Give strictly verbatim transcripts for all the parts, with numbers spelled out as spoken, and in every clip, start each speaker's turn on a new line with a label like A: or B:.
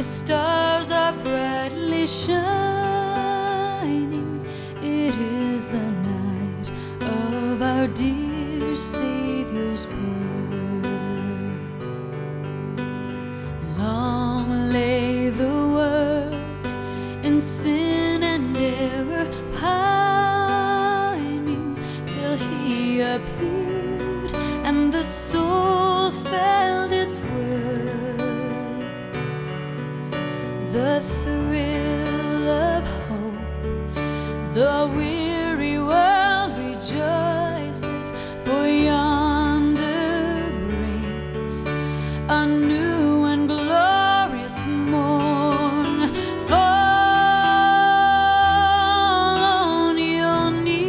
A: stars are brightly shining. It is the night of our dear Savior's birth. Long lay the world in sin and error pining, till He appeared and the soul felt its worth. The thrill of hope, the weary world rejoices, for yonder breaks a new and glorious morn. Fall on your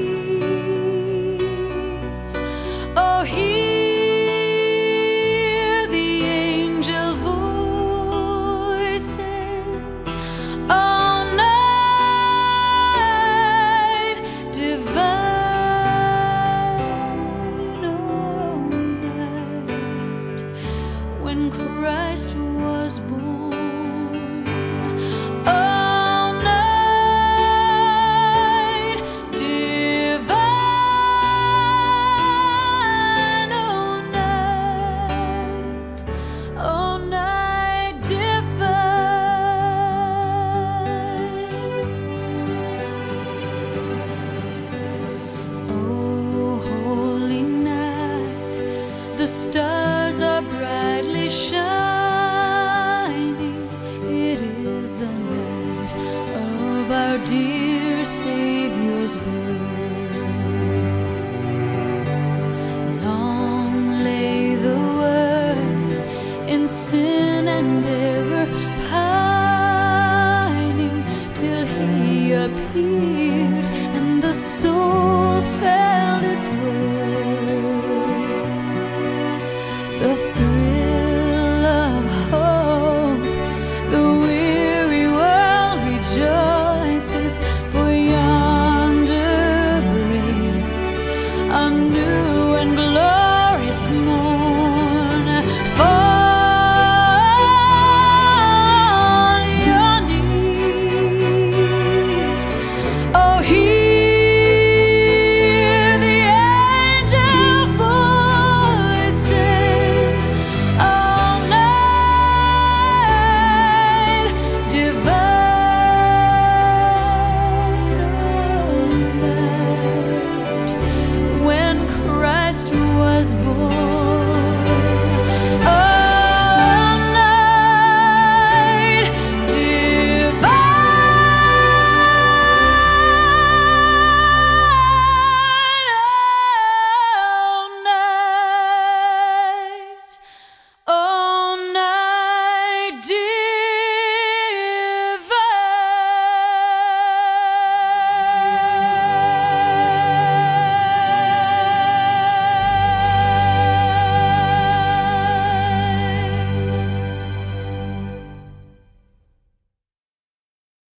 A: knees, oh, hear the angel voices. Oh, night divine, oh, night when Christ was born. Oh, night divine, oh, night, oh, night divine. Oh, holy night, the stars are brightly shining. It is the night of our dear Savior's birth.